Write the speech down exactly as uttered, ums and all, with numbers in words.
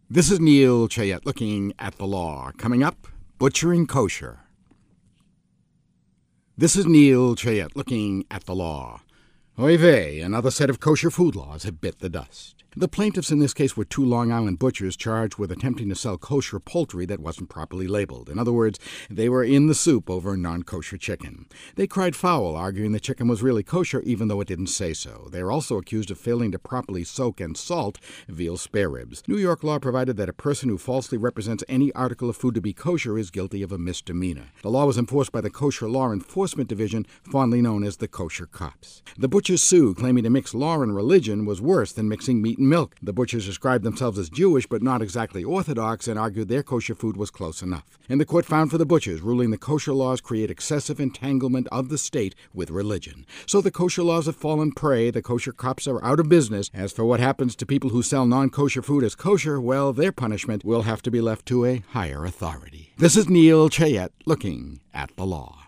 This is Neil Chayette looking at the law. Coming up, butchering kosher. This is Neil Chayette looking at the law. Oy vey, another set of kosher food laws have bit the dust. The plaintiffs in this case were two Long Island butchers charged with attempting to sell kosher poultry that wasn't properly labeled. In other words, they were in the soup over non-kosher chicken. They cried foul, arguing the chicken was really kosher even though it didn't say so. They are also accused of failing to properly soak and salt veal spare ribs. New York law provided that a person who falsely represents any article of food to be kosher is guilty of a misdemeanor. The law was enforced by the Kosher Law Enforcement Division, fondly known as the Kosher Cops. The butchers sued, claiming to mix law and religion was worse than mixing meat and milk. The butchers described themselves as Jewish but not exactly Orthodox and argued their kosher food was close enough. And the court found for the butchers, ruling the kosher laws create excessive entanglement of the state with religion. So the kosher laws have fallen prey, the kosher cops are out of business. As for what happens to people who sell non-kosher food as kosher, well, their punishment will have to be left to a higher authority. This is Neil Chayette looking at the law.